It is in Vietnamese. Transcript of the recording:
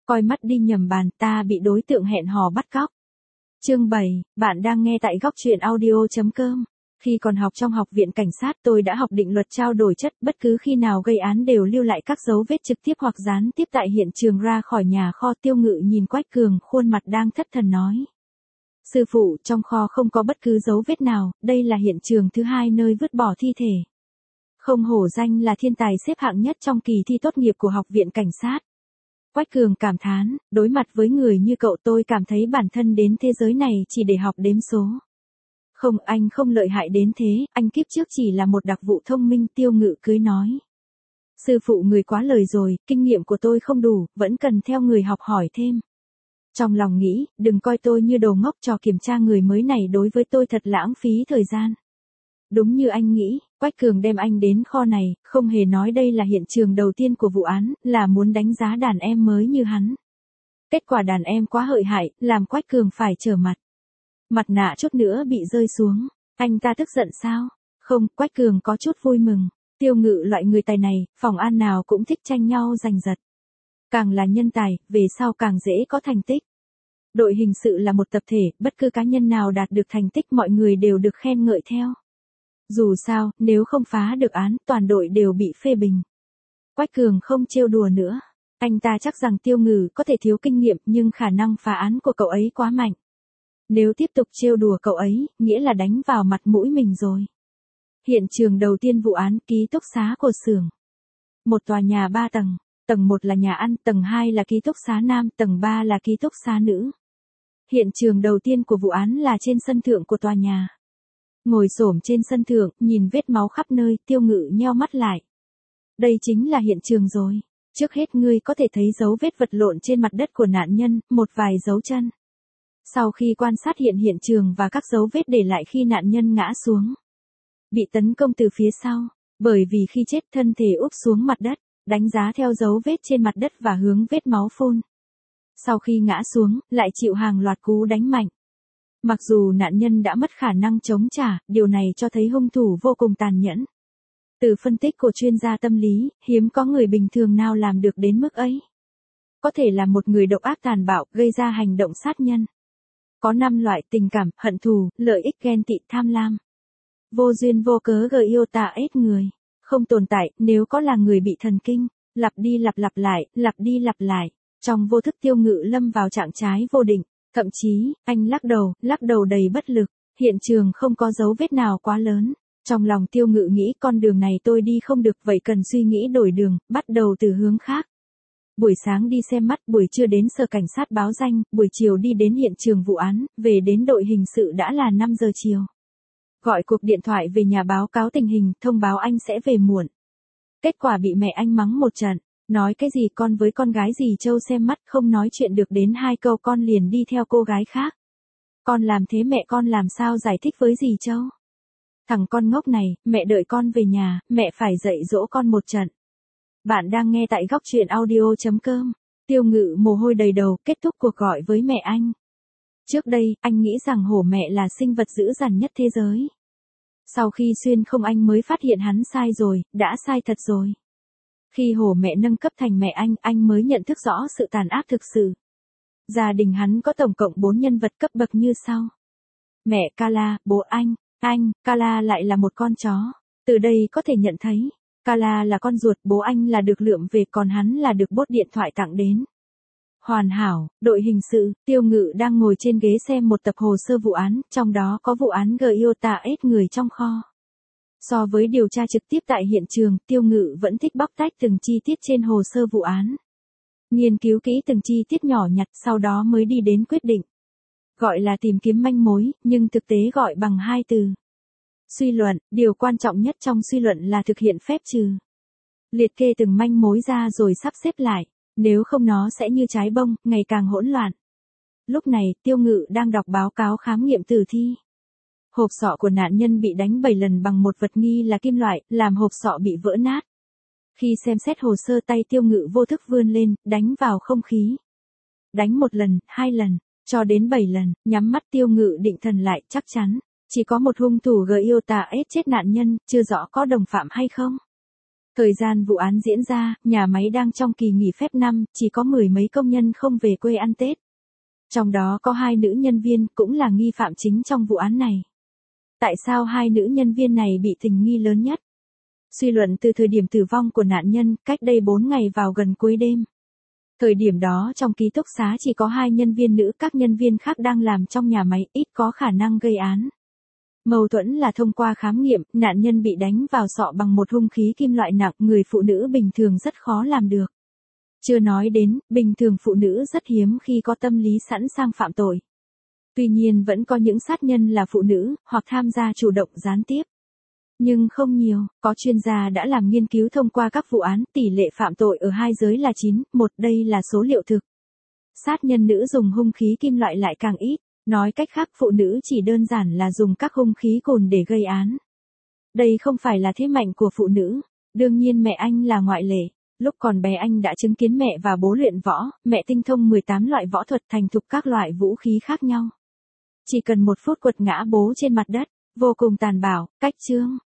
Coi mắt đi nhầm bàn, ta bị đối tượng hẹn hò bắt cóc. Chương 7, bạn đang nghe tại góc truyện audio.com. Khi còn học trong học viện cảnh sát tôi đã học định luật trao đổi chất, bất cứ khi nào gây án đều lưu lại các dấu vết trực tiếp hoặc gián tiếp tại hiện trường. Ra khỏi nhà kho, Tiêu Ngự nhìn Quách Cường, khuôn mặt đang thất thần nói. Sư phụ, trong kho không có bất cứ dấu vết nào, đây là hiện trường thứ 2 nơi vứt bỏ thi thể. Không hổ danh là thiên tài xếp hạng nhất trong kỳ thi tốt nghiệp của học viện cảnh sát. Quách Cường cảm thán, đối mặt với người như cậu tôi cảm thấy bản thân đến thế giới này chỉ để học đếm số. Không, anh không lợi hại đến thế, anh kiếp trước chỉ là một đặc vụ thông minh. Tiêu Ngự cười nói. Sư phụ người quá lời rồi, kinh nghiệm của tôi không đủ, vẫn cần theo người học hỏi thêm. Trong lòng nghĩ, đừng coi tôi như đồ ngốc, trò kiểm tra người mới này đối với tôi thật lãng phí thời gian. Đúng như anh nghĩ, Quách Cường đem anh đến kho này, không hề nói đây là hiện trường đầu tiên của vụ án, là muốn đánh giá đàn em mới như hắn. Kết quả đàn em quá hlợi hại, làm Quách Cường phải trở mặt. Mặt nạ chút nữa bị rơi xuống, anh ta tức giận sao? Không, Quách Cường có chút vui mừng. Tiêu Ngự loại người tài này, phòng an nào cũng thích tranh nhau giành giật. Càng là nhân tài, về sau càng dễ có thành tích. Đội hình sự là một tập thể, bất cứ cá nhân nào đạt được thành tích mọi người đều được khen ngợi theo. Dù sao, nếu không phá được án, toàn đội đều bị phê bình. Quách Cường không trêu đùa nữa. Anh ta chắc rằng Tiêu Ngự có thể thiếu kinh nghiệm nhưng khả năng phá án của cậu ấy quá mạnh. Nếu tiếp tục trêu đùa cậu ấy, nghĩa là đánh vào mặt mũi mình rồi. Hiện trường đầu tiên vụ án, ký túc xá của xưởng. Một tòa nhà 3 tầng, tầng 1 là nhà ăn, tầng 2 là ký túc xá nam, tầng 3 là ký túc xá nữ. Hiện trường đầu tiên của vụ án là trên sân thượng của tòa nhà. Ngồi xổm trên sân thượng, nhìn vết máu khắp nơi, Tiêu Ngự nheo mắt lại. Đây chính là hiện trường rồi. Trước hết ngươi có thể thấy dấu vết vật lộn trên mặt đất của nạn nhân, một vài dấu chân. Sau khi quan sát hiện trường và các dấu vết để lại khi nạn nhân ngã xuống. Bị tấn công từ phía sau, bởi vì khi chết thân thể úp xuống mặt đất, đánh giá theo dấu vết trên mặt đất và hướng vết máu phun. Sau khi ngã xuống, lại chịu hàng loạt cú đánh mạnh. Mặc dù nạn nhân đã mất khả năng chống trả, điều này cho thấy hung thủ vô cùng tàn nhẫn. Từ phân tích của chuyên gia tâm lý, hiếm có người bình thường nào làm được đến mức ấy. Có thể là một người độc ác tàn bạo, gây ra hành động sát nhân. Có 5 loại tình cảm, hận thù, lợi ích, ghen tị, tham lam. Vô duyên vô cớ gợi yêu tà ết người. Không tồn tại, nếu có là người bị thần kinh. Lặp đi lặp lại, lặp đi lặp lại. Trong vô thức Tiêu Ngự lâm vào trạng thái vô định. Thậm chí, anh lắc đầu đầy bất lực. Hiện trường không có dấu vết nào quá lớn. Trong lòng Tiêu Ngự nghĩ con đường này tôi đi không được, vậy cần suy nghĩ đổi đường, bắt đầu từ hướng khác. Buổi sáng đi xem mắt, buổi trưa đến sở cảnh sát báo danh, buổi chiều đi đến hiện trường vụ án, về đến đội hình sự đã là 5 giờ chiều. Gọi cuộc điện thoại về nhà báo cáo tình hình, thông báo anh sẽ về muộn. Kết quả bị mẹ anh mắng một trận. Nói cái gì con với con gái dì Châu xem mắt, không nói chuyện được đến 2 câu con liền đi theo cô gái khác. Con làm thế mẹ con làm sao giải thích với dì Châu? Thằng con ngốc này, mẹ đợi con về nhà, mẹ phải dạy dỗ con một trận. Bạn đang nghe tại góc truyện audio.com. Tiêu Ngự mồ hôi đầy đầu, kết thúc cuộc gọi với mẹ anh. Trước đây, anh nghĩ rằng hổ mẹ là sinh vật dữ dằn nhất thế giới. Sau khi xuyên không anh mới phát hiện hắn sai rồi, đã sai thật rồi. Khi hổ mẹ nâng cấp thành mẹ anh mới nhận thức rõ sự tàn ác thực sự. Gia đình hắn có tổng cộng 4 nhân vật cấp bậc như sau. Mẹ Carla, bố anh, Carla lại là một con chó. Từ đây có thể nhận thấy, Carla là con ruột, bố anh là được lượm về, còn hắn là được bốt điện thoại tặng đến. Hoàn hảo, đội hình sự, Tiêu Ngự đang ngồi trên ghế xem một tập hồ sơ vụ án, trong đó có vụ án Giota ết người trong kho. So với điều tra trực tiếp tại hiện trường, Tiêu Ngự vẫn thích bóc tách từng chi tiết trên hồ sơ vụ án. Nghiên cứu kỹ từng chi tiết nhỏ nhặt, sau đó mới đi đến quyết định. Gọi là tìm kiếm manh mối, nhưng thực tế gọi bằng 2 từ. Suy luận, điều quan trọng nhất trong suy luận là thực hiện phép trừ. Liệt kê từng manh mối ra rồi sắp xếp lại, nếu không nó sẽ như trái bông, ngày càng hỗn loạn. Lúc này, Tiêu Ngự đang đọc báo cáo khám nghiệm tử thi. Hộp sọ của nạn nhân bị đánh 7 lần bằng một vật nghi là kim loại, làm hộp sọ bị vỡ nát. Khi xem xét hồ sơ tay Tiêu Ngự vô thức vươn lên, đánh vào không khí. Đánh 1 lần, 2 lần, cho đến 7 lần, nhắm mắt Tiêu Ngự định thần lại, chắc chắn. Chỉ có một hung thủ Giota ết chết nạn nhân, chưa rõ có đồng phạm hay không. Thời gian vụ án diễn ra, nhà máy đang trong kỳ nghỉ phép năm, chỉ có 10 mấy công nhân không về quê ăn Tết. Trong đó có 2 nữ nhân viên, cũng là nghi phạm chính trong vụ án này. Tại sao 2 nữ nhân viên này bị tình nghi lớn nhất? Suy luận từ thời điểm tử vong của nạn nhân, cách đây 4 ngày vào gần cuối đêm. Thời điểm đó trong ký túc xá chỉ có 2 nhân viên nữ, các nhân viên khác đang làm trong nhà máy, ít có khả năng gây án. Mâu thuẫn là thông qua khám nghiệm, nạn nhân bị đánh vào sọ bằng một hung khí kim loại nặng, người phụ nữ bình thường rất khó làm được. Chưa nói đến, bình thường phụ nữ rất hiếm khi có tâm lý sẵn sàng phạm tội. Tuy nhiên vẫn có những sát nhân là phụ nữ, hoặc tham gia chủ động gián tiếp. Nhưng không nhiều, có chuyên gia đã làm nghiên cứu thông qua các vụ án, tỷ lệ phạm tội ở hai giới là 9:1, đây là số liệu thực. Sát nhân nữ dùng hung khí kim loại lại càng ít, nói cách khác phụ nữ chỉ đơn giản là dùng các hung khí cồn để gây án. Đây không phải là thế mạnh của phụ nữ, đương nhiên mẹ anh là ngoại lệ. Lúc còn bé anh đã chứng kiến mẹ và bố luyện võ, mẹ tinh thông 18 loại võ thuật thành thục các loại vũ khí khác nhau. Chỉ cần 1 phút quật ngã bố trên mặt đất, vô cùng tàn bạo, cách chương.